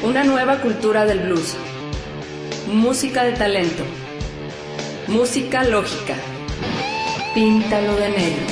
Una nueva cultura del blues. Música de talento. Música lógica. Píntalo de negro.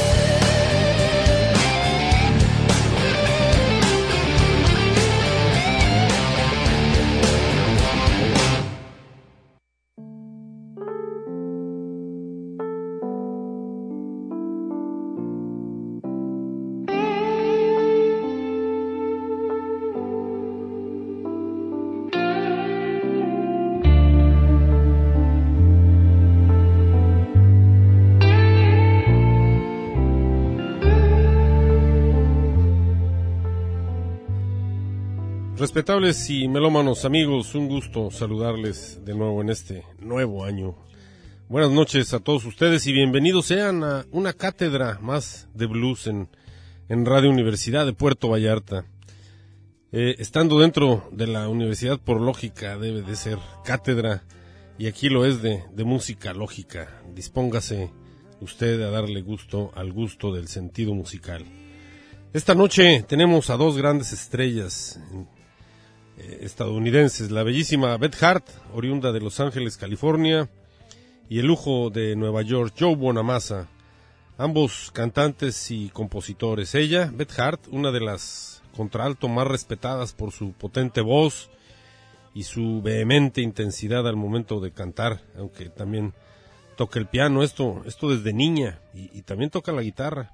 Respetables y melómanos amigos, un gusto saludarles de nuevo en este nuevo año. Buenas noches a todos ustedes y bienvenidos sean a una cátedra más de blues en Radio Universidad de Puerto Vallarta. Estando dentro de la universidad, por lógica debe de ser cátedra, y aquí lo es de música lógica. Dispóngase usted a darle gusto al gusto del sentido musical. Esta noche tenemos a dos grandes estrellas estadounidenses, la bellísima Beth Hart, oriunda de Los Ángeles, California, y el lujo de Nueva York, Joe Bonamassa, ambos cantantes y compositores. Ella, Beth Hart, una de las contralto más respetadas por su potente voz y su vehemente intensidad al momento de cantar, aunque también toca el piano, esto desde niña, y también toca la guitarra.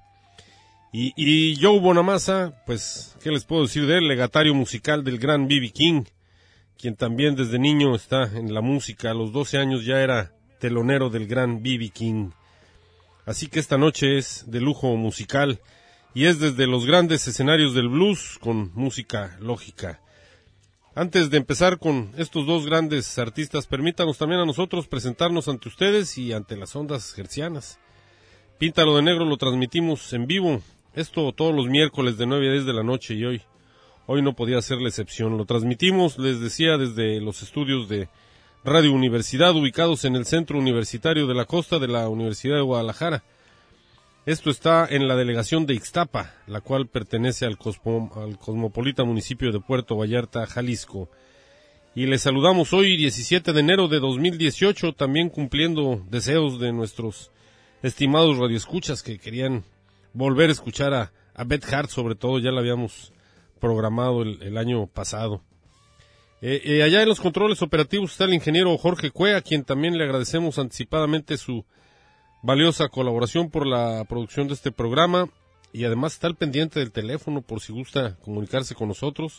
Y Joe Bonamassa, pues, ¿qué les puedo decir de él? Legatario musical del gran B.B. King, quien también desde niño está en la música. A los 12 años ya era telonero del gran B.B. King. Así que esta noche es de lujo musical y es desde los grandes escenarios del blues con música lógica. Antes de empezar con estos dos grandes artistas, permítanos también a nosotros presentarnos ante ustedes y ante las ondas hertzianas. Píntalo de negro lo transmitimos en vivo. Esto todos los miércoles de 9 a 10 de la noche y hoy no podía ser la excepción. Lo transmitimos, les decía, desde los estudios de Radio Universidad ubicados en el Centro Universitario de la Costa de la Universidad de Guadalajara. Esto está en la delegación de Ixtapa, la cual pertenece al cosmopolita municipio de Puerto Vallarta, Jalisco. Y les saludamos hoy, 17 de enero de 2018, también cumpliendo deseos de nuestros estimados radioescuchas que querían volver a escuchar a Beth Hart, sobre todo, ya la habíamos programado el año pasado. Allá en los controles operativos está el ingeniero Jorge Cue, a quien también le agradecemos anticipadamente su valiosa colaboración por la producción de este programa, y además está al pendiente del teléfono por si gusta comunicarse con nosotros,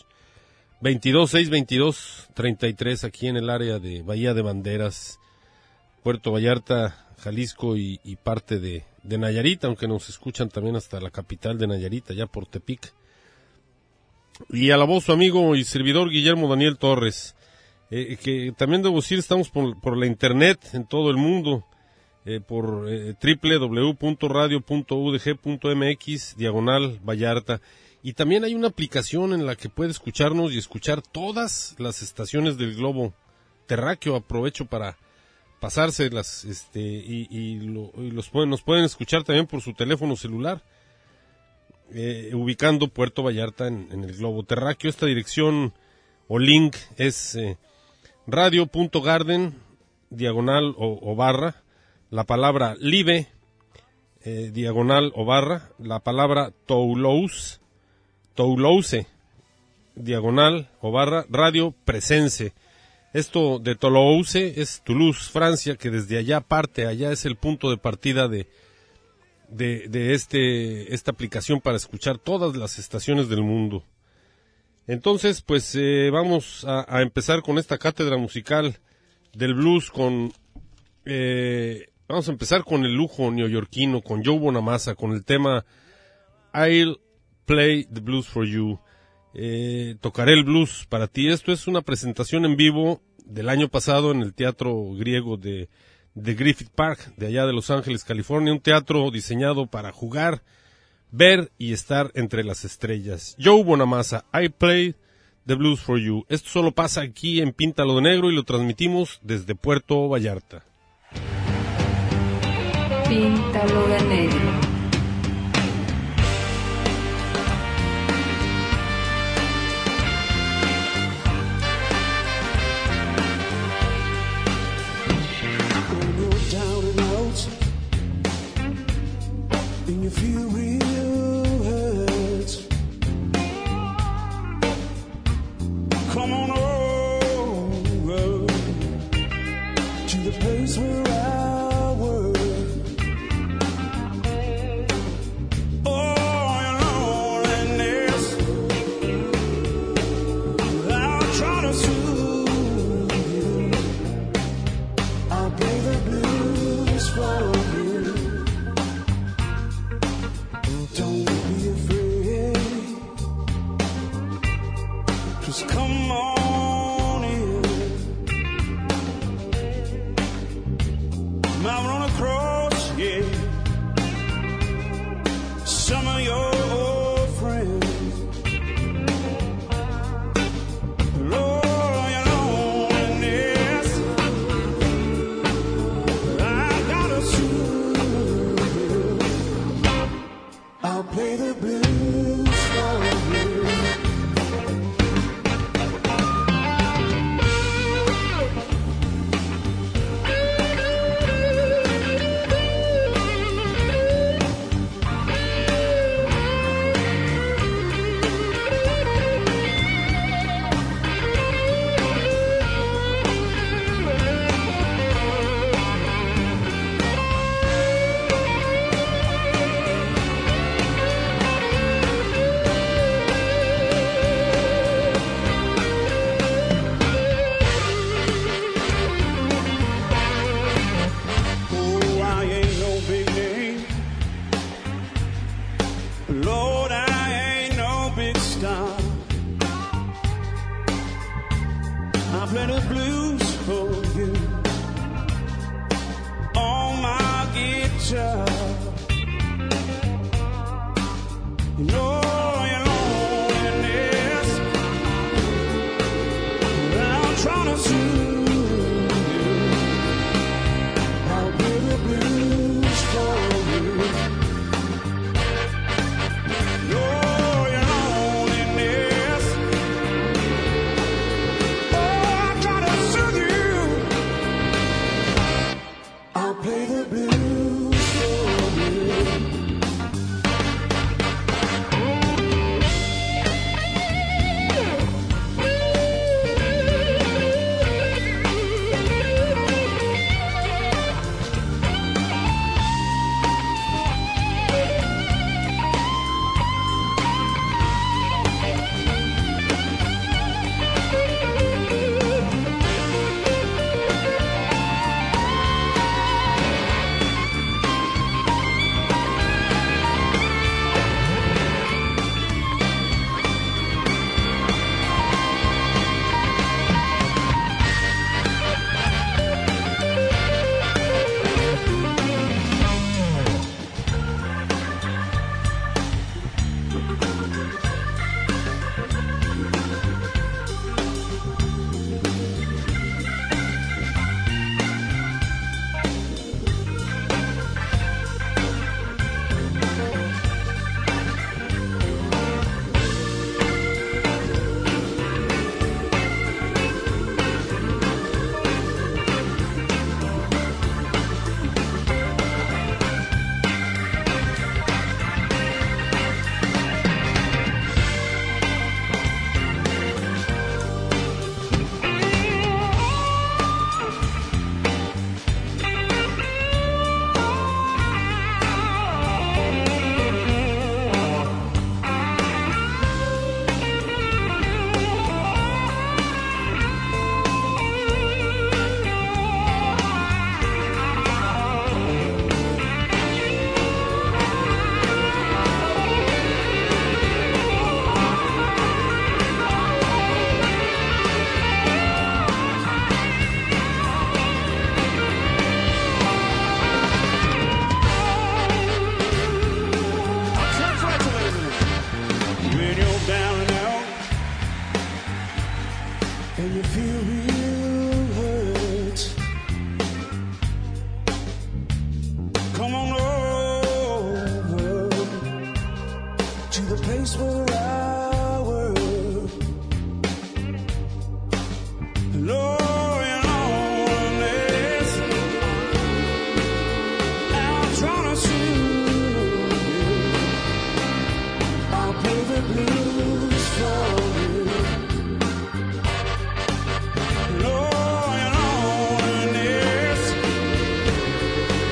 22-622-33, aquí en el área de Bahía de Banderas, Puerto Vallarta, Jalisco y parte de Nayarit, aunque nos escuchan también hasta la capital de Nayarit, allá por Tepic. Y a la voz su amigo y servidor Guillermo Daniel Torres, que también debo decir estamos por la internet en todo el mundo, por www.radio.udg.mx/Vallarta, y también hay una aplicación en la que puede escucharnos y escuchar todas las estaciones del globo terráqueo. Aprovecho para pasárselas, nos pueden escuchar también por su teléfono celular, ubicando Puerto Vallarta en el globo terráqueo. Esta dirección o link es radio.garden diagonal o barra, la palabra live diagonal o barra, la palabra Toulouse diagonal o barra, radio Presense. Esto de Toulouse es Toulouse, Francia, que desde allá parte, allá es el punto de partida de esta aplicación para escuchar todas las estaciones del mundo. Entonces, pues vamos a empezar con esta cátedra musical del blues vamos a empezar con el lujo neoyorquino, con Joe Bonamassa, con el tema I'll Play the Blues for You. Tocaré el blues para ti. Esto es una presentación en vivo del año pasado en el Teatro Griego de Griffith Park, de allá de Los Ángeles, California, un teatro diseñado para jugar, ver y estar entre las estrellas. Joe Bonamassa, I Play the Blues for You. Esto solo pasa aquí en Píntalo de Negro y lo transmitimos desde Puerto Vallarta. Píntalo de negro. Just come on in. Might run across, yeah, some of your old friends. Lord, your loneliness, I gotta soothe you. I'll play the blues for you. Lord, I ain't no big star. I play the blues for you on my guitar. You know your loneliness, I'm trying to soothe you. I'll play the blues for you.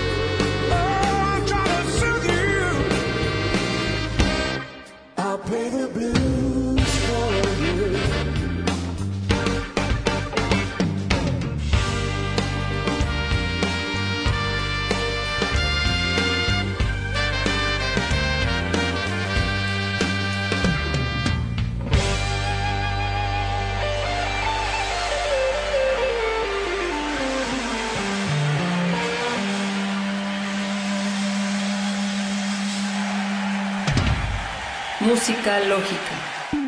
Play Música lógica.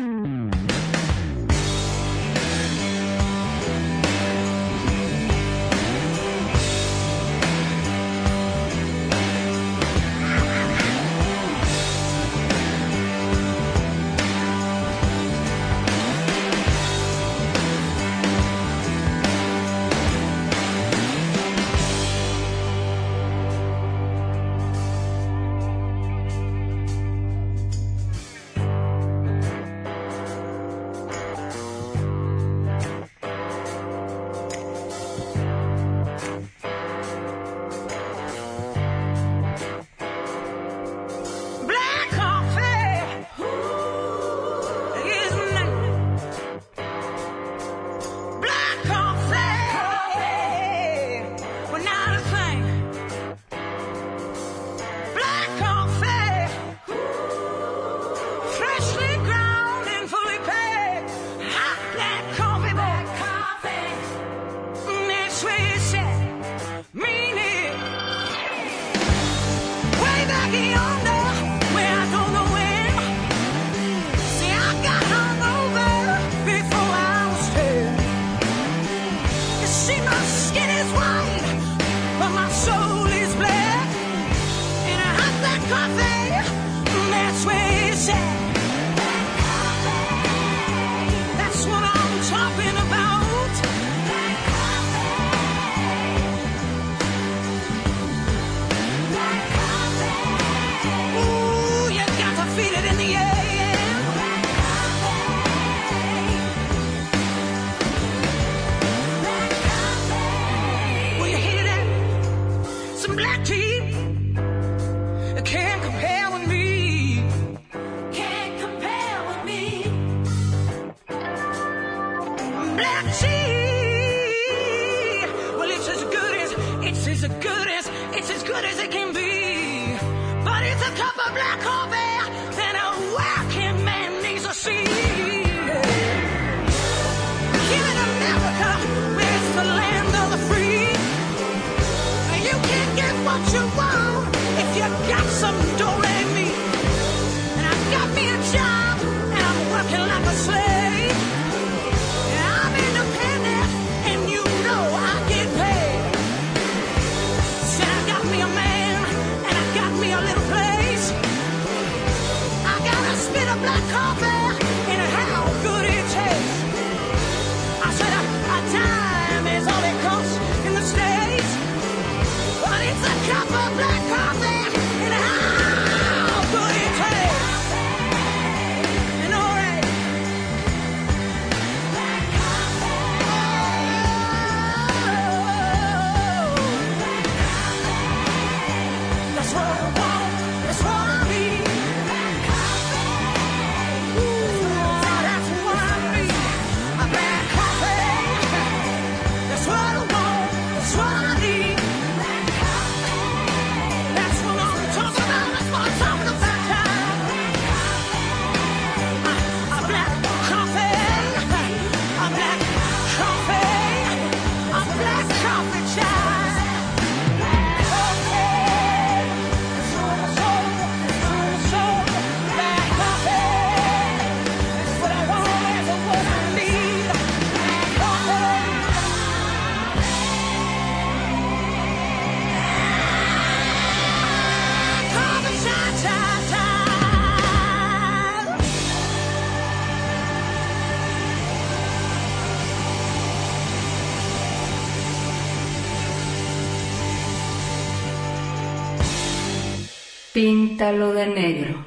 Píntalo de negro.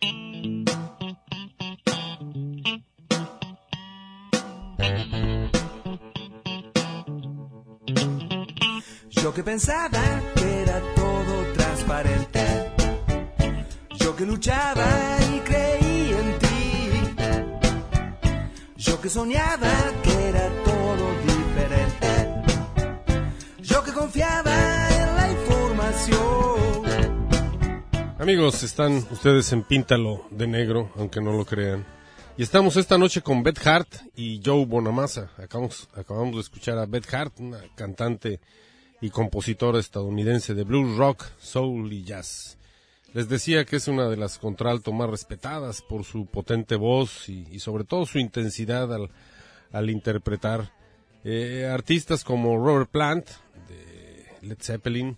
Yo que pensaba que era todo transparente, yo que luchaba y creí en ti, yo que soñaba que era todo diferente, yo que confiaba en la información. Amigos, están ustedes en Píntalo de Negro, aunque no lo crean. Y estamos esta noche con Beth Hart y Joe Bonamassa. Acabamos de escuchar a Beth Hart, una cantante y compositora estadounidense de blues, rock, soul y jazz. Les decía que es una de las contralto más respetadas por su potente voz y sobre todo su intensidad al interpretar. Artistas como Robert Plant, de Led Zeppelin,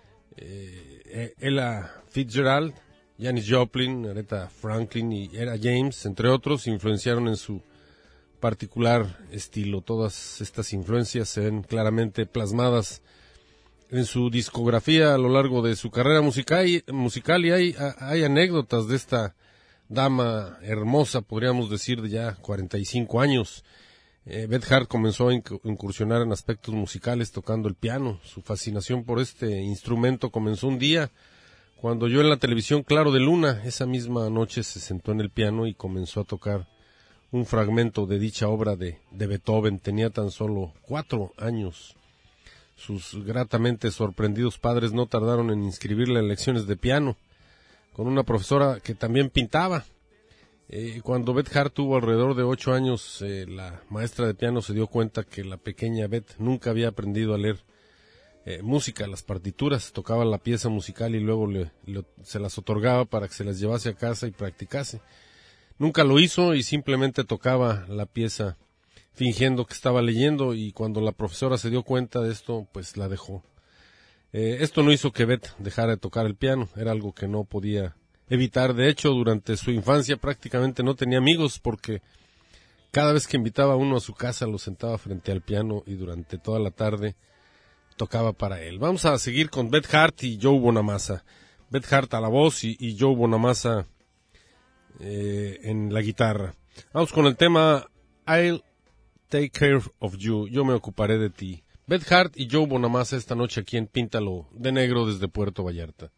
Ella Fitzgerald, Janis Joplin, Aretha Franklin y Etta James, entre otros, influenciaron en su particular estilo. Todas estas influencias se ven claramente plasmadas en su discografía a lo largo de su carrera musical y hay anécdotas de esta dama hermosa, podríamos decir, de ya 45 años. Beth Hart comenzó a incursionar en aspectos musicales tocando el piano. Su fascinación por este instrumento comenzó un día cuando oyó en la televisión Claro de Luna. Esa misma noche se sentó en el piano y comenzó a tocar un fragmento de dicha obra de Beethoven. Tenía tan solo 4 años. Sus gratamente sorprendidos padres no tardaron en inscribirla en lecciones de piano con una profesora que también pintaba. Cuando Beth Hart tuvo alrededor de 8 años, la maestra de piano se dio cuenta que la pequeña Beth nunca había aprendido a leer música, las partituras. Tocaba la pieza musical y luego se las otorgaba para que se las llevase a casa y practicase. Nunca lo hizo y simplemente tocaba la pieza fingiendo que estaba leyendo, y cuando la profesora se dio cuenta de esto, pues la dejó. Esto no hizo que Beth dejara de tocar el piano, era algo que no podía evitar. De hecho, durante su infancia prácticamente no tenía amigos, porque cada vez que invitaba a uno a su casa lo sentaba frente al piano y durante toda la tarde tocaba para él. Vamos a seguir con Beth Hart y Joe Bonamassa. Beth Hart a la voz y Joe Bonamassa en la guitarra. Vamos con el tema I'll Take Care of You, yo me ocuparé de ti. Beth Hart y Joe Bonamassa esta noche aquí en Píntalo de Negro desde Puerto Vallarta.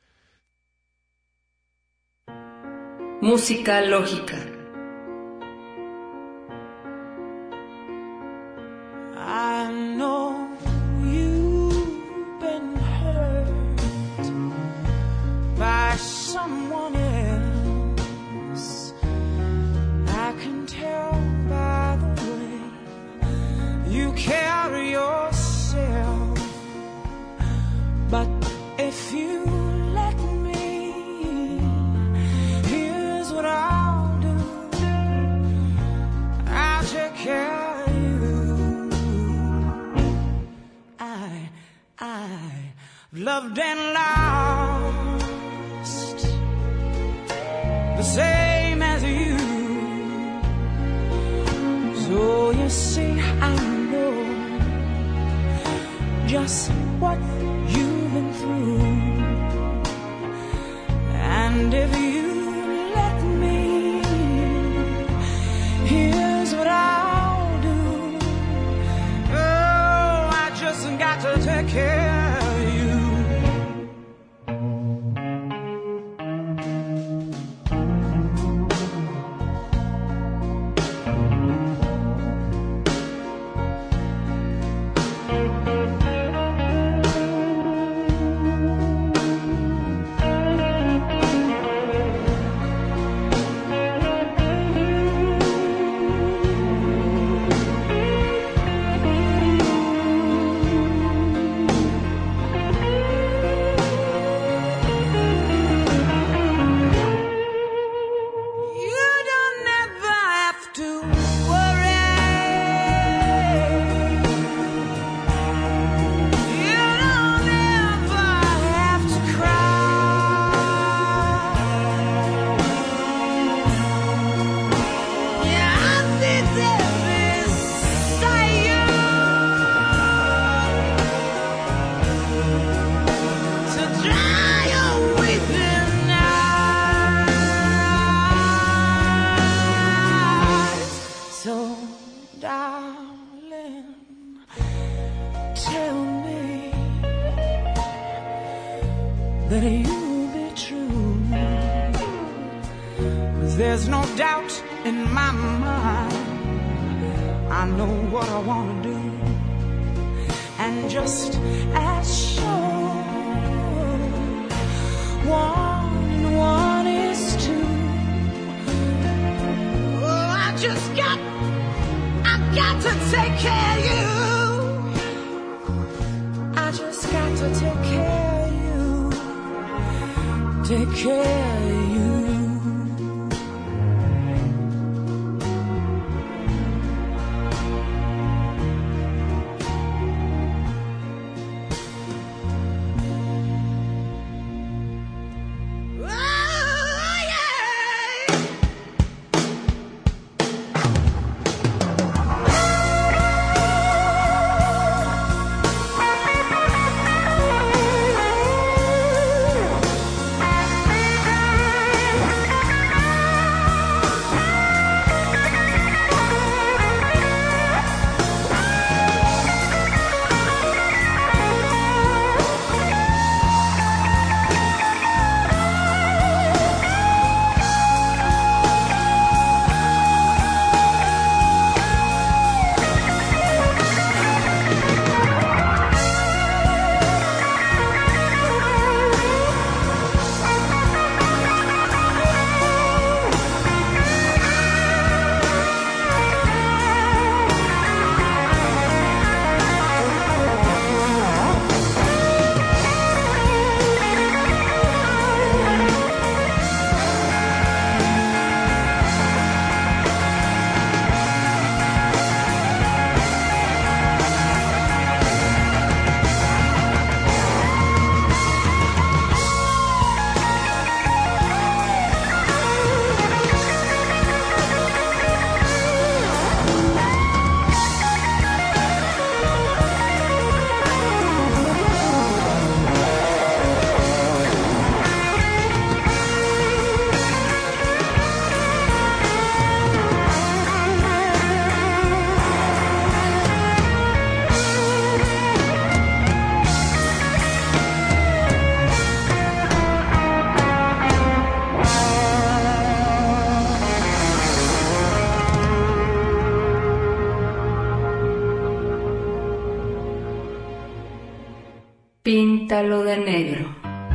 Música lógica. I know you've been hurt by someone else. I can tell by the way you carry yourself. But if you let me, here's what I'll do. I'll take care of you. I've loved and lost the same as you. So you see, I know just what you've been through. And if you let me, here's what I'll do. Oh, I just got to take care of you. That you'll be true. There's no doubt in my mind. I know what I want to do. And just as sure, 1 and 1 is 2. Oh, I've got to take care of you. I just got to take care of you. take care of you. Píntalo de negro.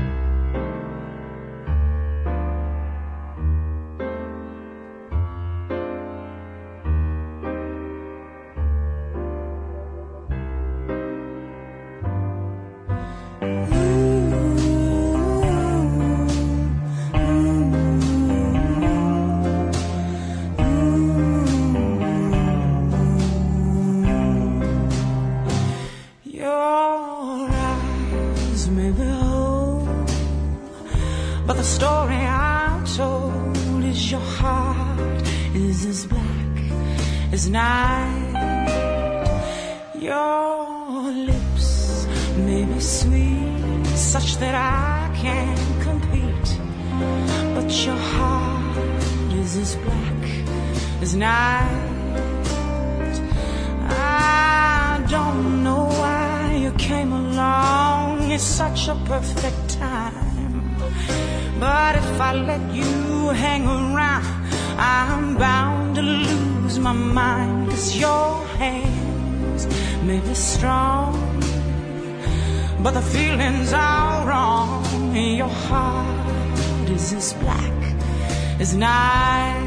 But the feelings are wrong. Your heart is as black as night.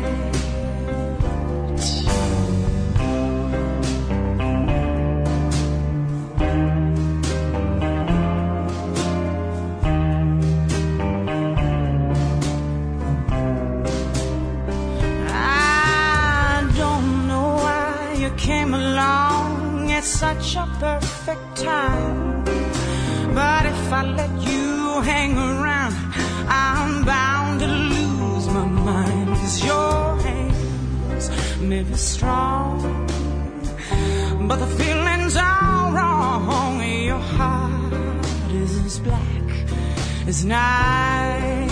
I don't know why you came along at such a perfect time. But if I let you hang around, I'm bound to lose my mind. 'Cause your hands may be strong, but the feelings are wrong. Your heart is as black as night.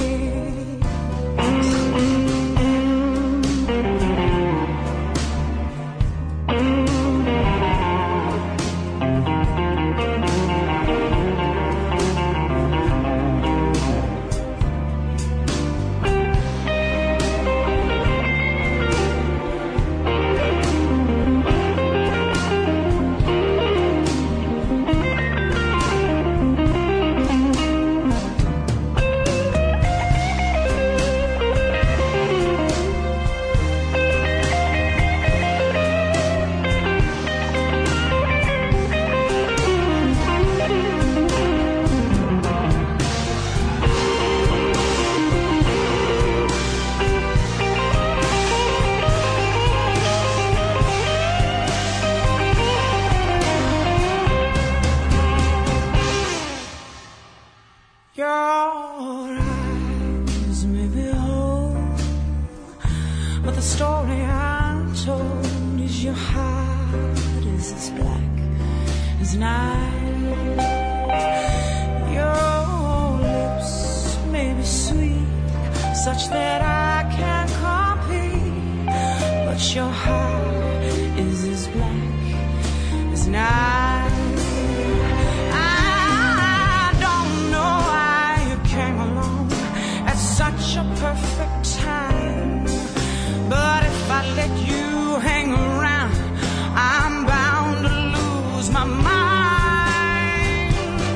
as night. Your lips may be sweet, such that I can't compete, but your heart is as black as night. I don't know why you came along at such a perfect time, but if I let you hang around, I'm bound to lose my mind.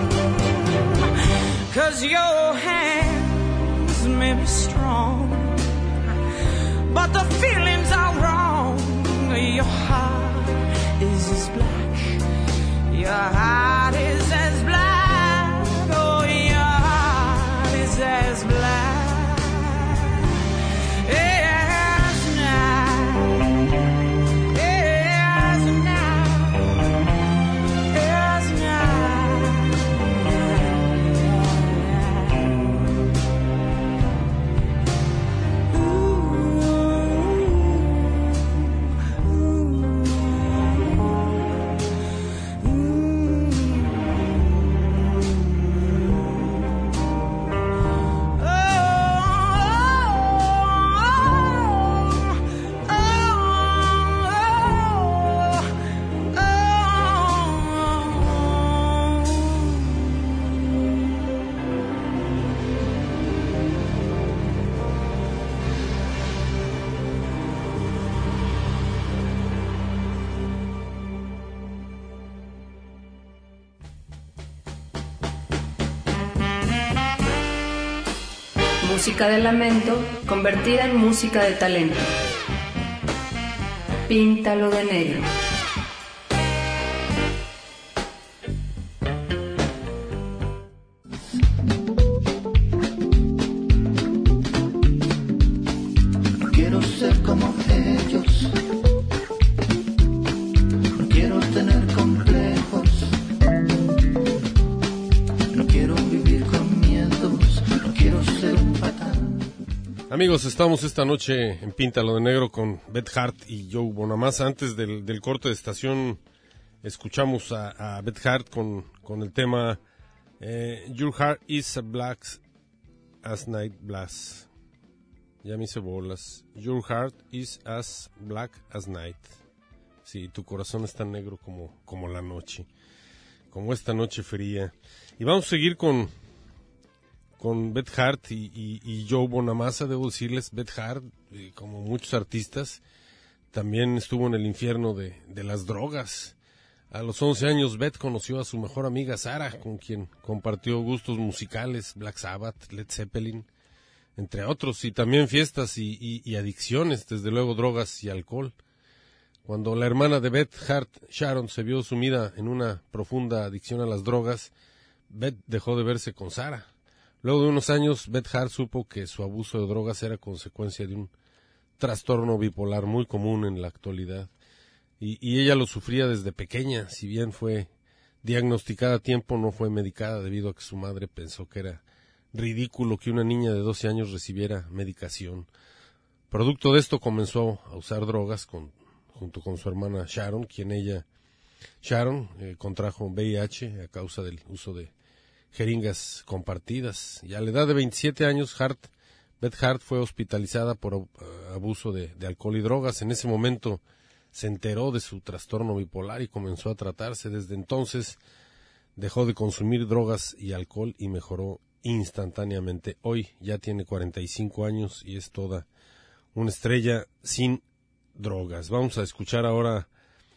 'Cause your hands may be strong, but the feelings are wrong. Your heart is as black. Your heart is as black. Oh, your heart is as black as night. As night. As night. Música de lamento convertida en música de talento. Píntalo de negro. No quiero ser como ellos, no quiero tener complejos, no quiero vivir con miedos, no quiero ser un patán. Amigos, estamos esta noche en Píntalo de Negro con Beth Hart y Joe Bonamassa. Antes del corte de estación escuchamos a Beth Hart con el tema Your Heart is as black as night blast. Ya me hice bolas. Your heart is as black as night. Sí, tu corazón es tan negro como la noche, como esta noche fría. Y vamos a seguir con Beth Hart y Joe Bonamassa. Debo decirles, Beth Hart, como muchos artistas, también estuvo en el infierno de las drogas. A los 11 años, Beth conoció a su mejor amiga Sarah, con quien compartió gustos musicales, Black Sabbath, Led Zeppelin, entre otros, y también fiestas y adicciones, desde luego drogas y alcohol. Cuando la hermana de Beth Hart, Sharon, se vio sumida en una profunda adicción a las drogas, Beth dejó de verse con Sarah. Luego de unos años, Beth Hart supo que su abuso de drogas era consecuencia de un trastorno bipolar muy común en la actualidad. Y ella lo sufría desde pequeña. Si bien fue diagnosticada a tiempo, no fue medicada debido a que su madre pensó que era ridículo que una niña de 12 años recibiera medicación. Producto de esto comenzó a usar drogas junto con su hermana Sharon, Sharon contrajo VIH a causa del uso de jeringas compartidas. Y a la edad de 27 años, Beth Hart fue hospitalizada por abuso de alcohol y drogas. En ese momento se enteró de su trastorno bipolar y comenzó a tratarse. Desde entonces dejó de consumir drogas y alcohol y mejoró instantáneamente. Hoy ya tiene 45 años y es toda una estrella sin drogas. Vamos a escuchar ahora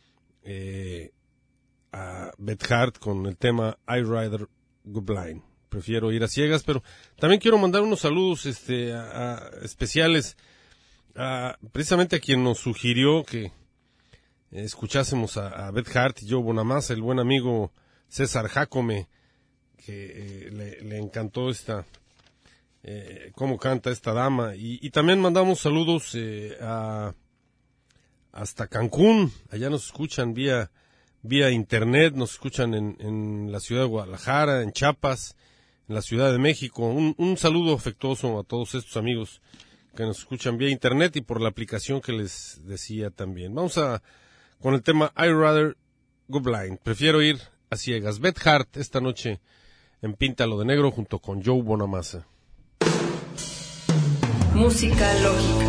a Beth Hart con el tema I'd Rather Go Blind. Prefiero ir a ciegas, pero también quiero mandar unos saludos especiales precisamente a quien nos sugirió que escuchásemos a Beth Hart y Joe Bonamassa, el buen amigo César Jacome, que le encantó cómo canta esta dama. Y también mandamos saludos hasta Cancún. Allá nos escuchan vía internet, nos escuchan en la ciudad de Guadalajara, en Chiapas, en la Ciudad de México. Un saludo afectuoso a todos estos amigos que nos escuchan vía internet y por la aplicación que les decía también. Vamos con el tema I'd Rather Go Blind. Prefiero ir a ciegas. Beth Hart esta noche en Píntalo de Negro junto con Joe Bonamassa. Música lógica.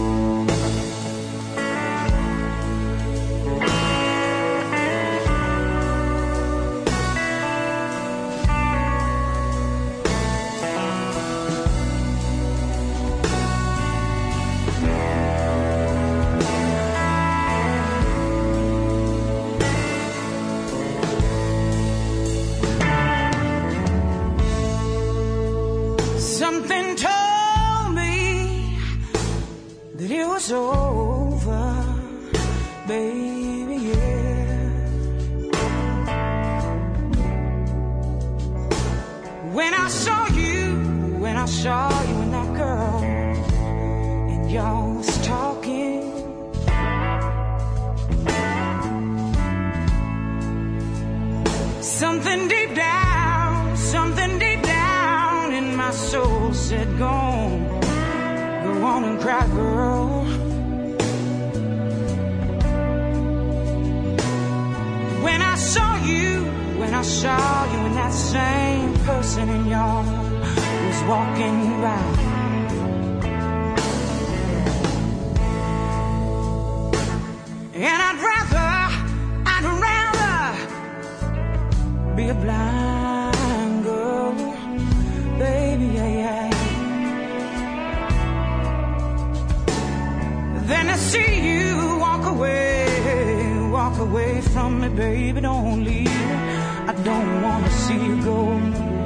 Something told me that it was over, baby, yeah. When I saw you and that girl, and y'all was talking, something deep down in my soul said, go on and cry, girl. When I saw you and that same person in y'all was walking by, and I'd rather be a blind girl, baby, yeah. Then I see you walk away from me, baby, don't leave. I don't wanna see you go.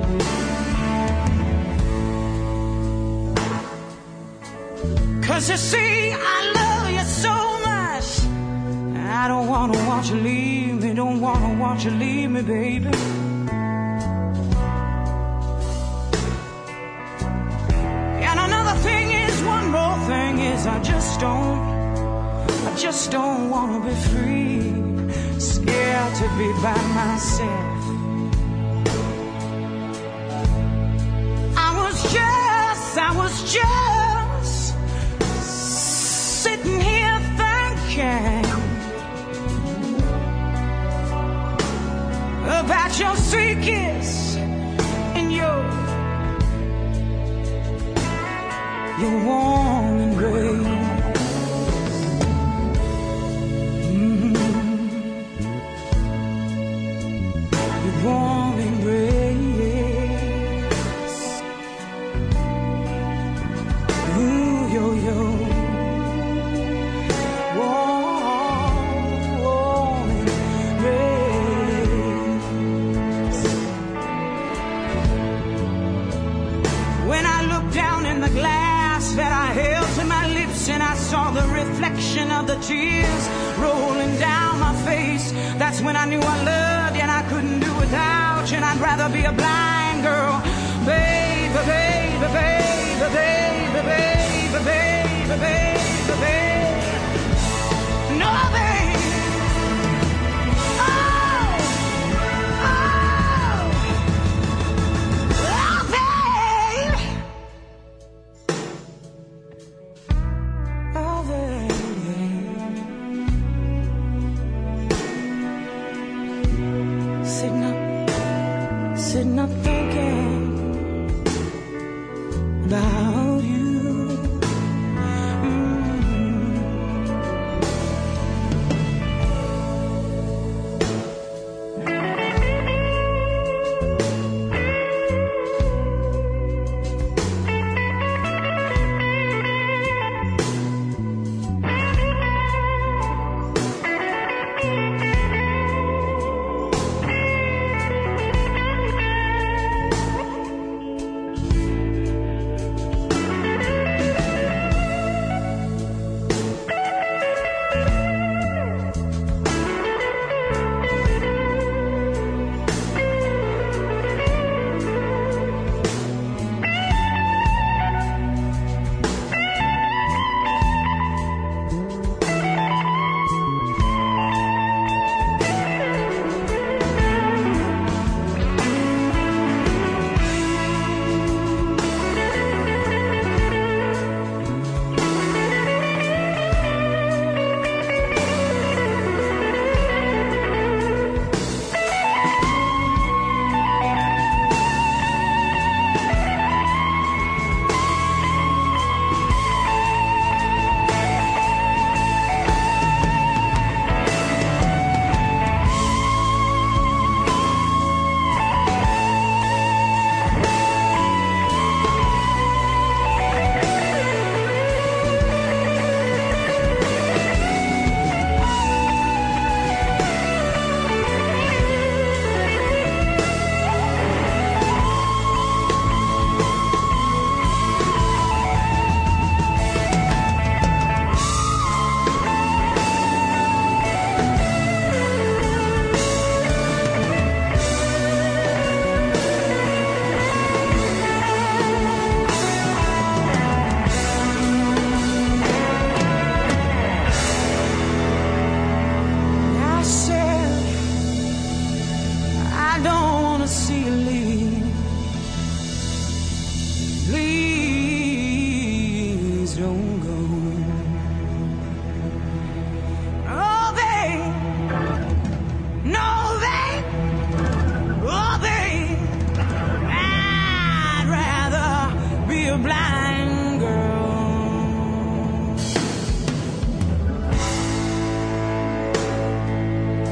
Cause you see, I love you so much, I don't wanna watch you leave me, don't wanna watch you leave me, baby. And another thing is, one more thing is, I just don't wanna be free, scared to be by myself. I was just sitting here thinking about your sweet kiss and your warm embrace. Warm embrace. Ooh, yo, yo. Warm embrace. When I looked down in the glass that I held to my lips, and I saw the reflection of the tears rolling down my face, that's when I knew I loved you and I couldn't do without you, and I'd rather be a blind girl, baby, baby, baby, baby, baby, baby, baby, baby. No, baby. Oh, baby. Oh, baby. Sitting up thinking about you.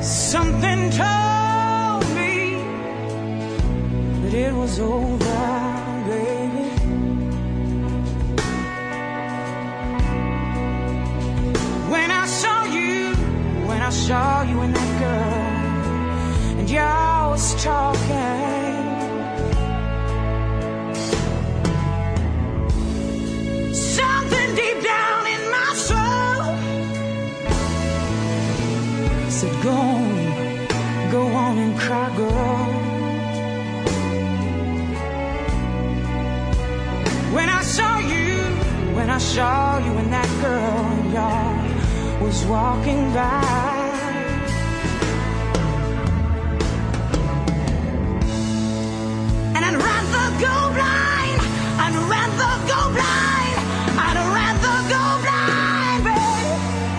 Something told me that it was over, baby. When I saw you and that girl, and y'all was talking. Something deep down in my soul said, go on and cry, girl. When I saw you and that girl, and y'all was walking by. And I'd rather go blind, I'd rather go blind, I'd rather go blind, babe,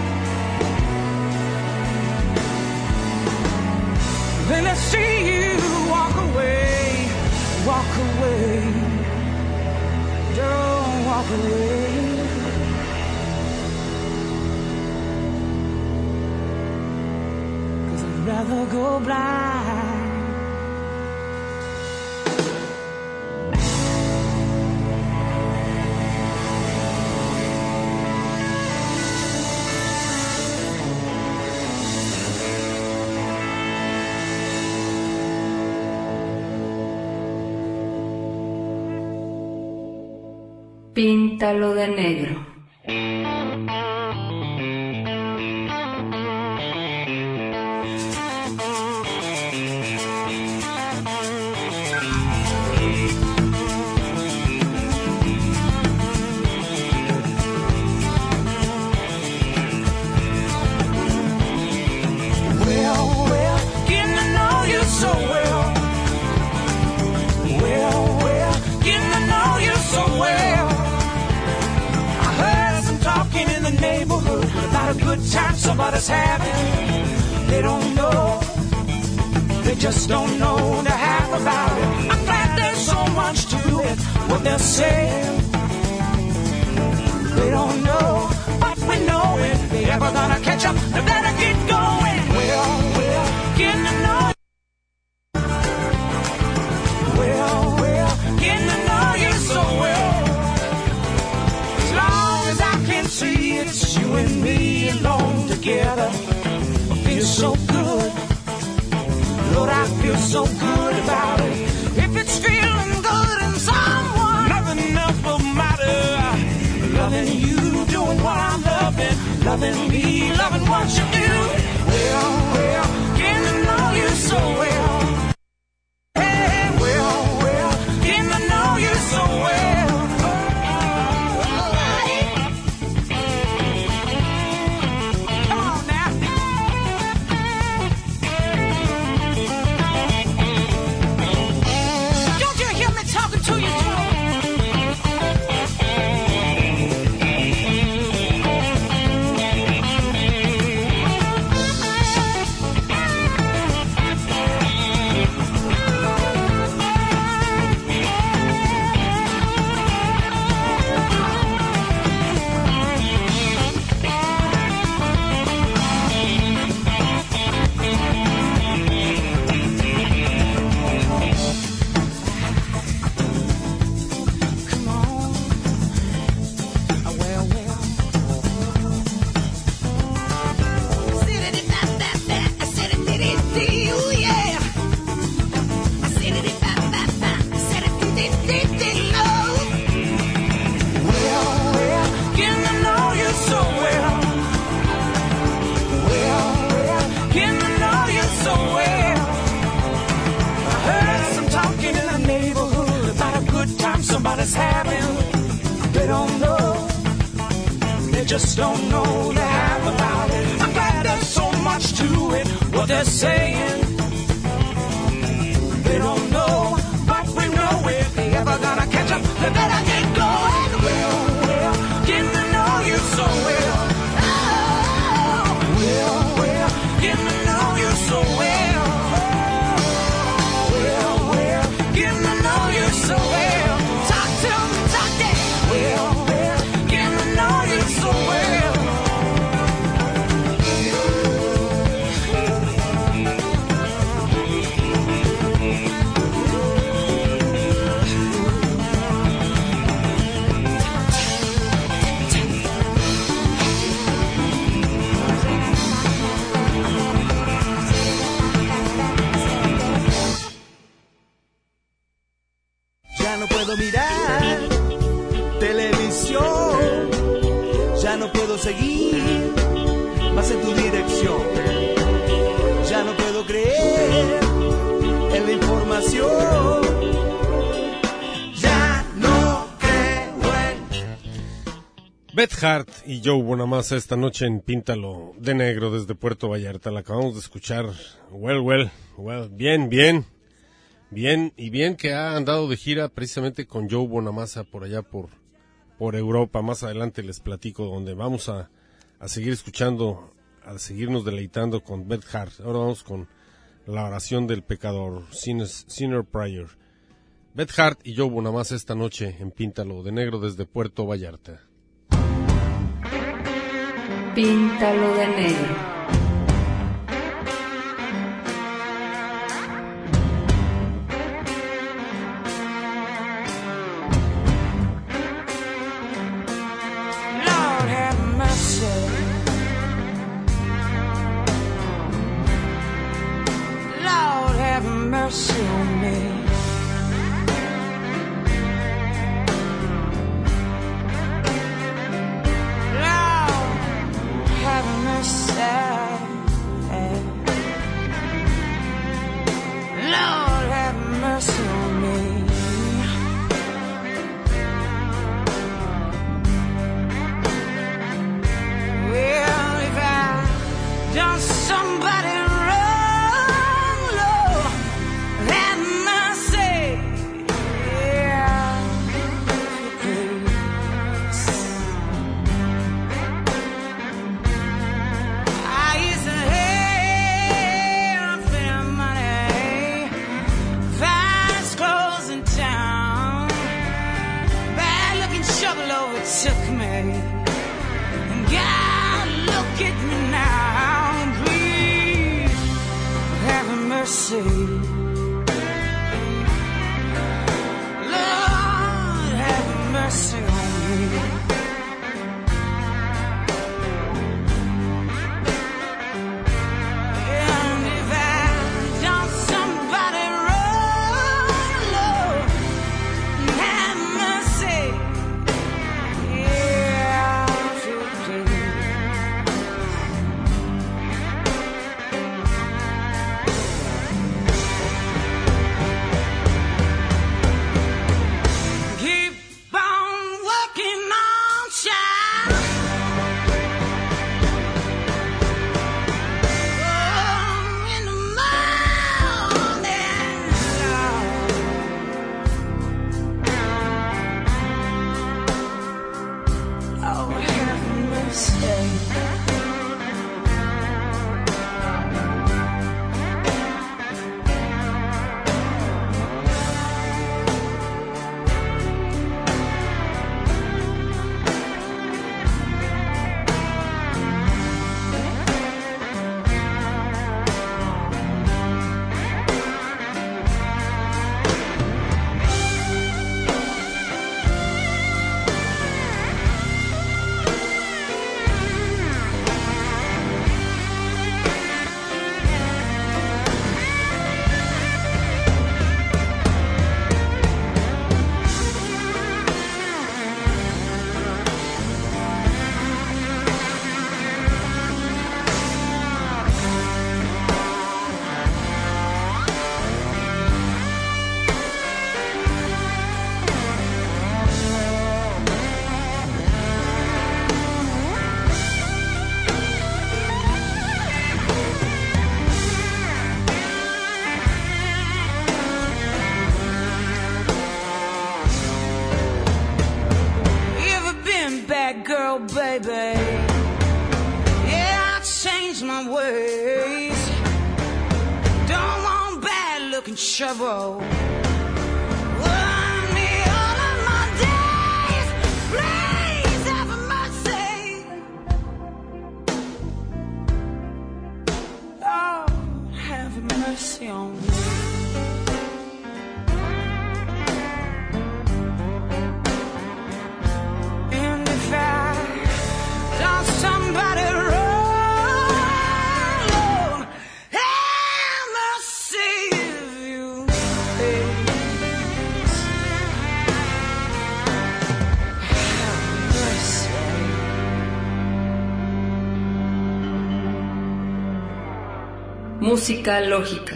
than to see you walk away, don't walk away. I'd rather go blind. Píntalo de negro. A good time somebody's having. They don't know, they just don't know the half about it. I'm glad there's so much to it, what they're saying. They don't know, but we know it. They ever gonna catch up, they better get going. Well, getting to know you. Well, getting to know you so well. As long as I can see it's you and me alone together. I feel so good, Lord, I feel so good about it. If it's feeling good in someone, nothing else will matter. Loving you, doing what I'm loving, loving me, loving what you do. Well, getting to know you so well. Hey, well, getting to know you so well. Somebody's having, they don't know, they just don't know the half about it. I'm glad there's so much to it, what they're saying. They don't know, but we know if they ever gonna catch up, they better get going. Well, getting to know you so well. Oh, well, getting to know you so well. Well, getting to know you so well. puedo mirar televisión, ya no puedo seguir más en tu dirección, ya no puedo creer en la información, ya no creo en... Beth Hart y Joe Bonamassa esta noche en Píntalo de Negro desde Puerto Vallarta. La acabamos de escuchar. Well, bien que ha andado de gira precisamente con Joe Bonamassa por allá por Europa. Más adelante les platico donde vamos a seguir escuchando, a seguirnos deleitando con Beth Hart. Ahora vamos con la oración del pecador, Sinner Prayer. Beth Hart y Joe Bonamassa esta noche en Píntalo de Negro desde Puerto Vallarta. Píntalo de negro. Mercy on me. Lord, have mercy. Lord, have mercy on me. Well, if I done somebody took me, and God, look at me now, please have mercy, Lord, have mercy on me. And if I done somebody wrong, Lord, have mercy. Girl, baby, yeah, I changed my ways. Don't want bad looking trouble. Want me all of my days. Please have mercy. Lord, have mercy on me. Somebody wrong, Lord, have mercy if you please. Música lógica.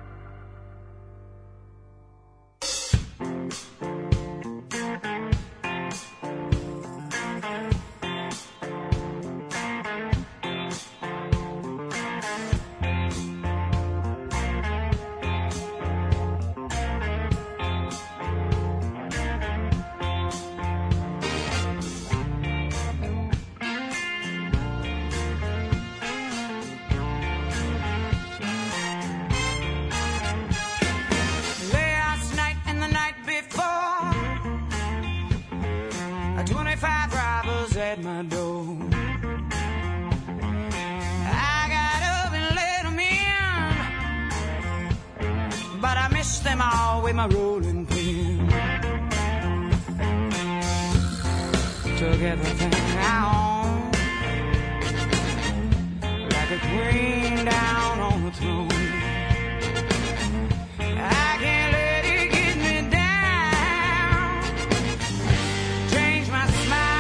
At my door, I got up and let them in, but I missed them all with my rolling pin. Took everything I own, like a queen down on the throne. I can't let it get me down, change my smile.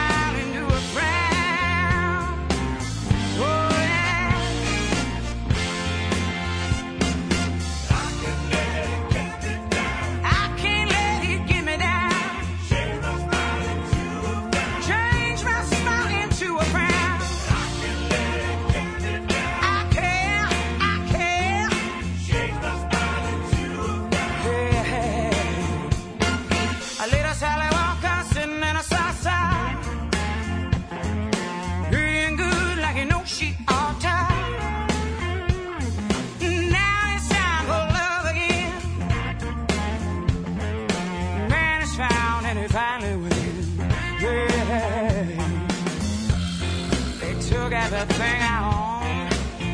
Everything I own,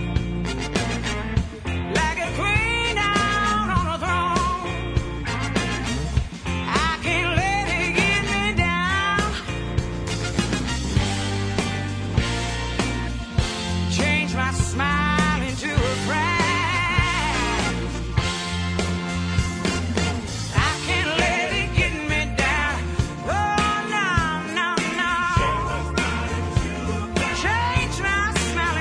like a queen down on a throne. I can't let it get me down, change my smile into a frown. I can't let it get me down. Oh no, no, no. Change my smile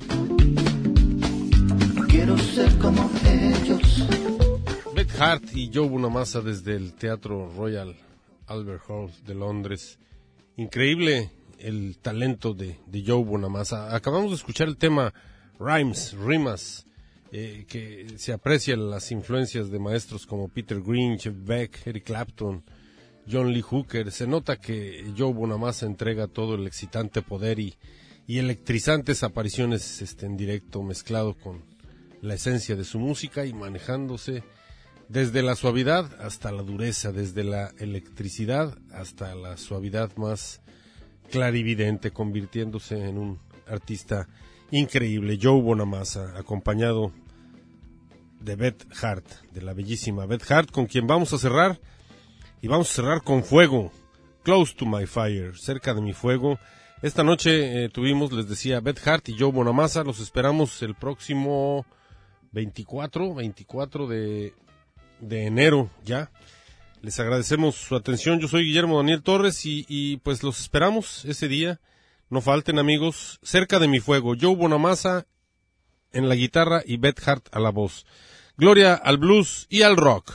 Quiero ser como ellos. Beth Hart y Joe Bonamassa desde el Teatro Royal Albert Hall de Londres. Increíble el talento de Joe Bonamassa. Acabamos de escuchar el tema Rimas, que se aprecian las influencias de maestros como Peter Green, Jeff Beck, Eric Clapton, John Lee Hooker. Se nota que Joe Bonamassa entrega todo el excitante poder y electrizantes apariciones en directo, mezclado con la esencia de su música y manejándose desde la suavidad hasta la dureza, desde la electricidad hasta la suavidad más clarividente, convirtiéndose en un artista increíble. Joe Bonamassa, acompañado de Beth Hart, de la bellísima Beth Hart, con quien vamos a cerrar, y vamos a cerrar con Fuego, Close to My Fire, cerca de mi fuego. Esta noche tuvimos, les decía, Beth Hart y Joe Bonamassa. Los esperamos el próximo 24 de enero ya. Les agradecemos su atención. Yo soy Guillermo Daniel Torres y pues los esperamos ese día. No falten, amigos. Cerca de mi fuego, Joe Bonamassa en la guitarra y Beth Hart a la voz. Gloria al blues y al rock.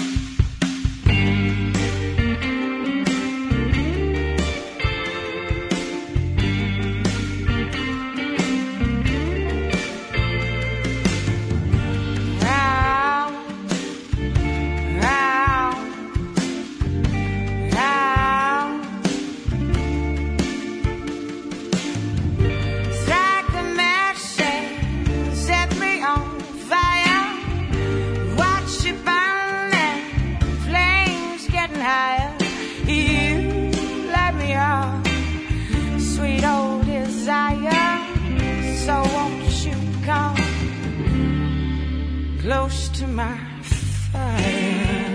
Close to my fire.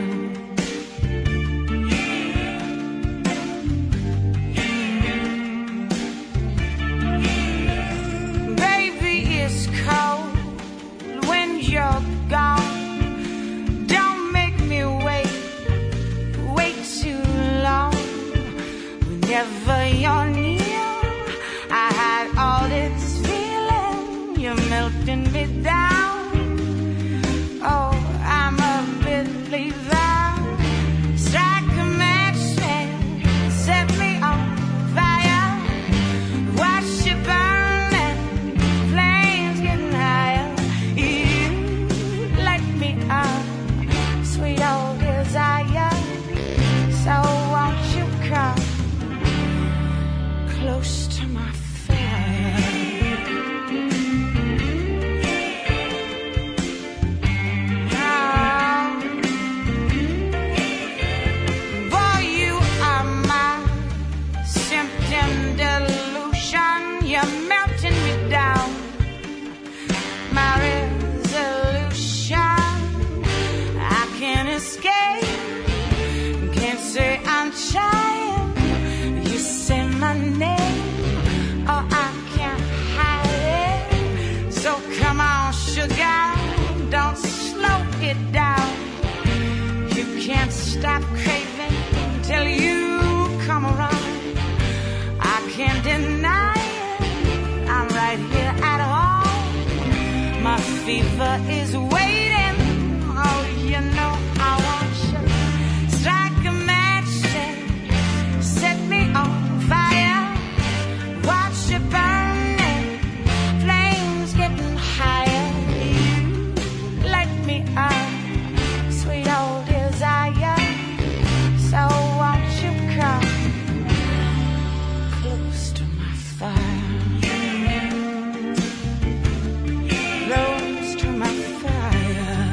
Baby, it's cold when you're gone. Don't make me wait too long. Whenever you're near, I had all this feeling. You're melting me down. Oh, I'm a believer. Strike a match and set me on fire. Watch it burn and flames getting higher. You light me up, sweet old desire. So won't you come close to my fire? You're melting me down. My resolution, I can't escape. Can't say I'm trying. You say my name, oh I can't hide it. So come on, sugar, don't slow it down. You can't stop craving till you come around. I can't deny I'm right here at home. My fever is waiting. Oh, you know I want you. Strike a match and set me on fire. Watch it burn and flames getting higher. You light me up, sweet old desire. So won't you come close to my fire? Close to my fire.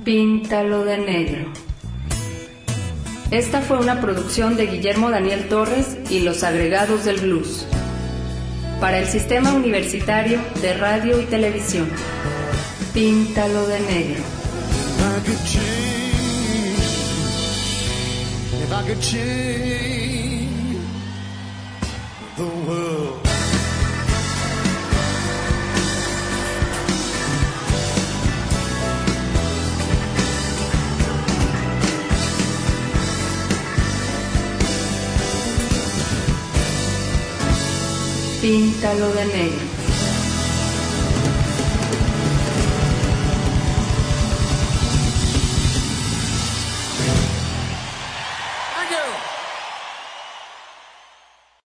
Píntalo de negro. Esta fue una producción de Guillermo Daniel Torres y los agregados del blues para el Sistema Universitario de Radio y Televisión. Píntalo de negro. If I could change the world. Píntalo de negro.